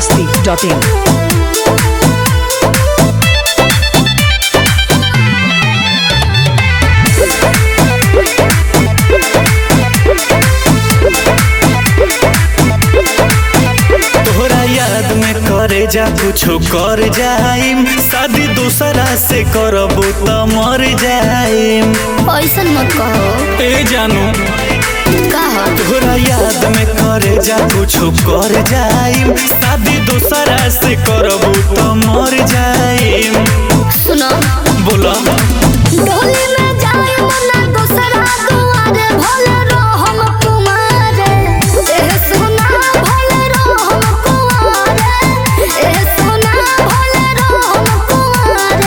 biharmasti.in। करे जा कुछो कर जाइम, शादी दूसरा से करबू त मर जाइम। ऐसन मत कहो ए जानू कहा तोरा याद में करे जा कुछो कर जाइम, शादी दूसरा से करबू त मर जाइम। सुनो बोला डोली में जाए ना दूसरा दुआरे भले रहम कुमारे ए सोना भले रहम कुमारे ए सोना भले रहम कुमारे।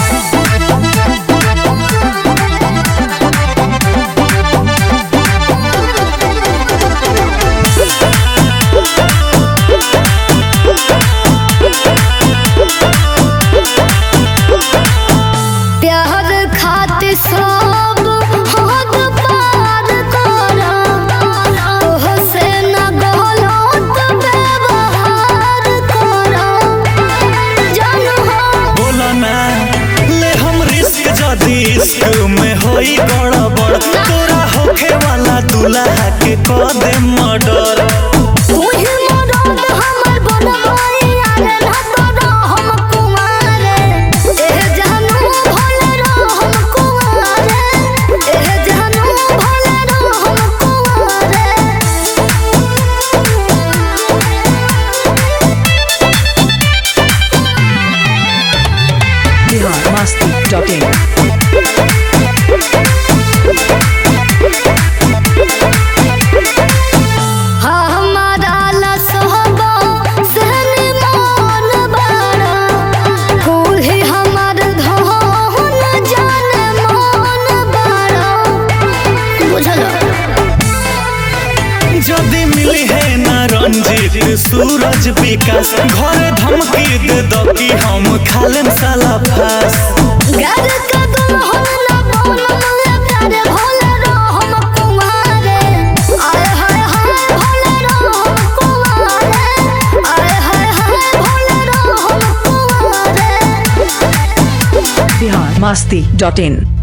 प्यार खातिर सब हद पार करा, तोह से न गलत व्यवहार करा जानू हो। बोला ना ले हम रिस्क जदी इश्क में होई गड़बड़, तोरा होखे वाला दूल्हा के कर दे मर्डर। तू ही मरद हमर बनवाई आरे ना तो रहम कुमारे ए जानू भले रहम कुमारे ए जानू भले रहम कुमारे। biharmasti.in। हमारा लसहबा सहनी मान बाड़ा, कोई हमार धन जाने मान बाड़ा बुझल। जदी मिली है ना रंजीत सूरज विकास, घर धमकी दे दो कि हम खालेम साला फास। घर का दुल्हन ना बनम प्यारे भले रहम कुमारे आय हाय हाय भले रहम कुमारे आय हाय हाय भले रहम कुमारे। biharmasti.in।